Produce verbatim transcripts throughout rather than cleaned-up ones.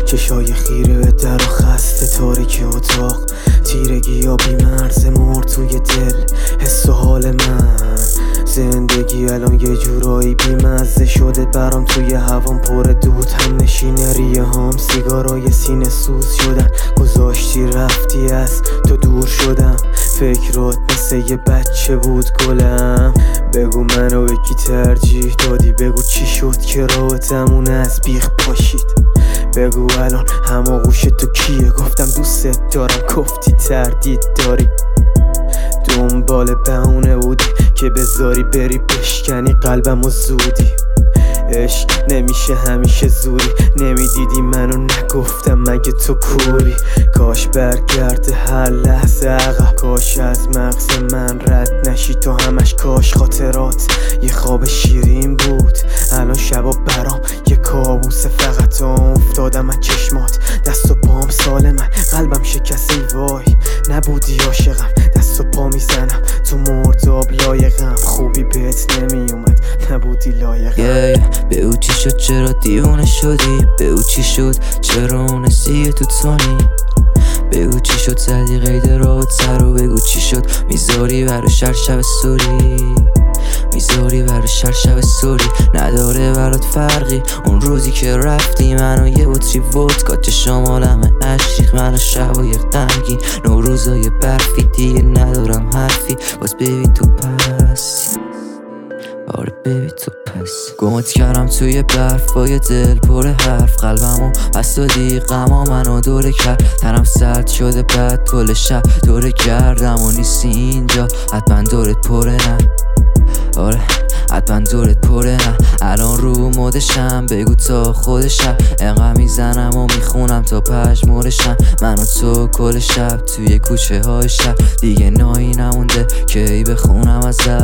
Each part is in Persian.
چشای خیره در و خسته تاریکی اتاق، تیرگی یا بیمرز مرد توی دل. حس و حال من زندگی الان یه جورایی بیمزه شده برام، توی هوام پر دود هم نشینه ریه هام، سیگارای سینه سوز شدن. گذاشتی رفتی از تو دور شدم، فکرات مثل یه بچه بود گلم. بگو منو به کی ترجیح دادی، بگو چی شد که راحتمون از بیخ پاشید. بگو الان هماغوش تو کیه، گفتم دوست دارم گفتی تردید داری. دنبال بهونه بودی که بذاری بری بشکنی قلبم و زودی. عشق نمیشه همیشه زوری، نمیدیدی منو نگفتم مگه تو کوری. کاش برگرده هر لحظه عقب، کاش از مغز من رد نشی تو همش. کاش خاطرات یه خواب شیرین بود، الان شبا برام یه کابوسه. فقط افتادم از چشمات، دست و پام سالمن، قلبم شکسته وای. نبودی عاشقم، دست و پا میزنم تو مرداب لایقم. خوبی بهت نمیومد، نبودی لایقم. yeah, yeah. به او چی شد چرا دیوانه شدی، به او چی شد چرا اونستی تو تونی، به او چی شد زدی قید رابط سر و بگو چی شد میذاری براش هر شب سوری، میذاری براش هر شب سوری. نداره برات فرقی اون روزی که رفتی منو یه بطری ودکا چشامالم عشق منو شبای غمگین، نوروزای برفی دیگه ندارم حرفی. باز ببین تو پس آره ببین تو پس گمت کردم توی برف با یه دل پر حرف. قلبمو بس دادی غما منو دوره کرد، تنم سرد شده بعد کل شب دوره کردم و نیستی اینجا. حتما دورت پره نه، آره حتما دورت پره نه. الان رو مدشم بگو تا خودشم، انقدر میزنم و میخونم تا پژمردشم. من و تو کل شب توی کوچه های شب، دیگه نایی نمونده که ای بخونم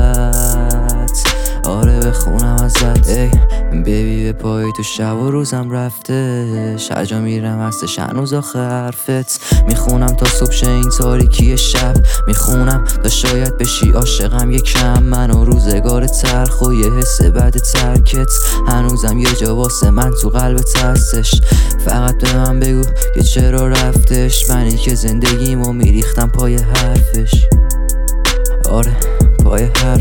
ازت، آره بخونم ازت. ای بیبی به پای تو شب و روزم رفته، هر جا میرم هستش هنوز آخه حرفت. میخونم تا صبح شه این تاریکی شب، میخونم تا شاید بشی عاشقم یکم. من و روزگار تلخ و یه حس بد ترکت، هنوزم یه جا واسه من تو قلبت هستش. فقط به من بگو که چرا رفتش، منی که زندگیمو میریختم پای حرفش، آره پای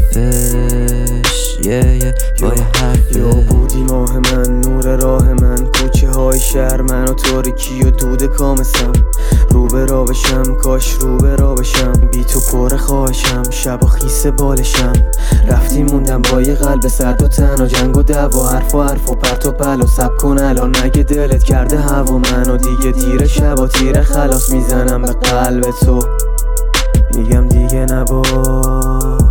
حرفش. یه یه پای حرفش. یا بودی ماه من، نور راه من، کوچه های شهر من و تاریکی و دود کامسم. رو به را بشم، کاش رو به را بشم، بی تو پر خواهشم، شب و خیس بالشم. رفتی موندم با یه قلب سرد و تن و جنگ و دعوا، حرف و حرف و پرت و پلا. سب کن الان نگه دلت کرده هوا منو دیگه دیر شبا تیره خلاص میزنم به قلب تو، میگم دیگه نبا